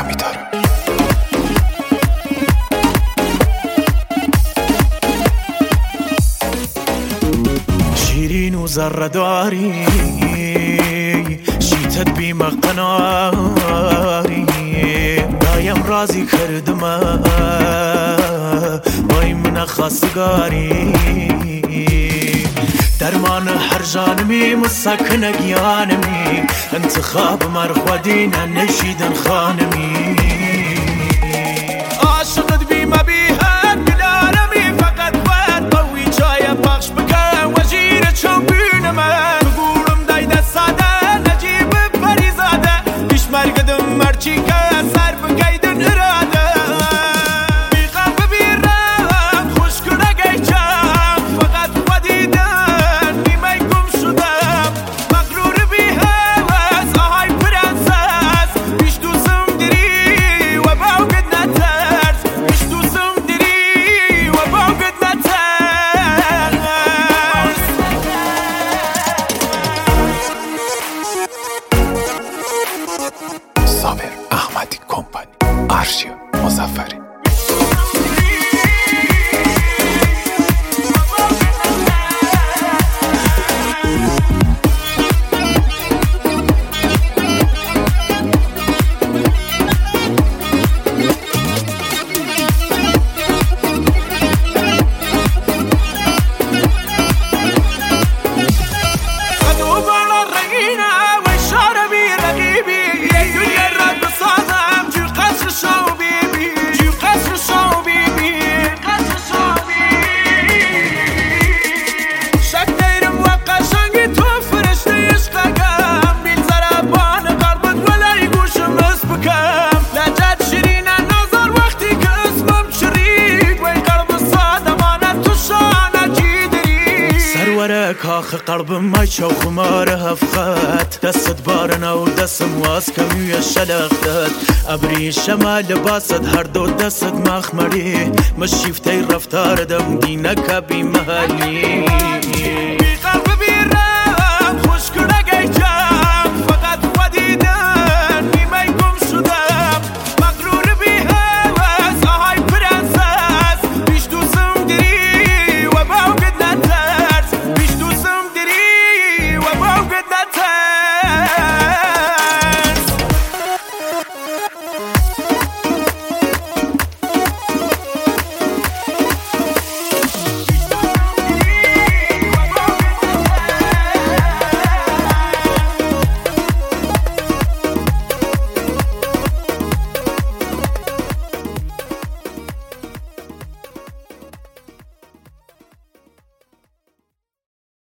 میدارم. شیرین و زرداری شیتت بی مقناری دایم راضی کردم وای من خواستگاری درمان هر جانمی مسکن گیانمی انتخاب مرخودین نشیدن خانمی عاشقت بی مبیهت بلارمی فقط باید قوی جای بخش بکن وزیر چوبین من بگورم دایده ساده نجیب فریزاده بیش مرگدم مرچی که سر بگیدن اراده بیقم ببیرم خوش کنه گیچم فقط خودیدن نیمه گم شدم مغرور بی هوس آهای پرنسس بیش دوستم دری و باوگت نترس بیش دوستم دری و باوگت نترس صابر احمدی کمپانی، آرشیو مظفری. کاخ قلبم مای چو خمار هفخت دست بارنا و دستم واس کمیو شلختت ابری شمال لباست هر دو دست مخمری مشیفتی رفتار دم دینک بی محلی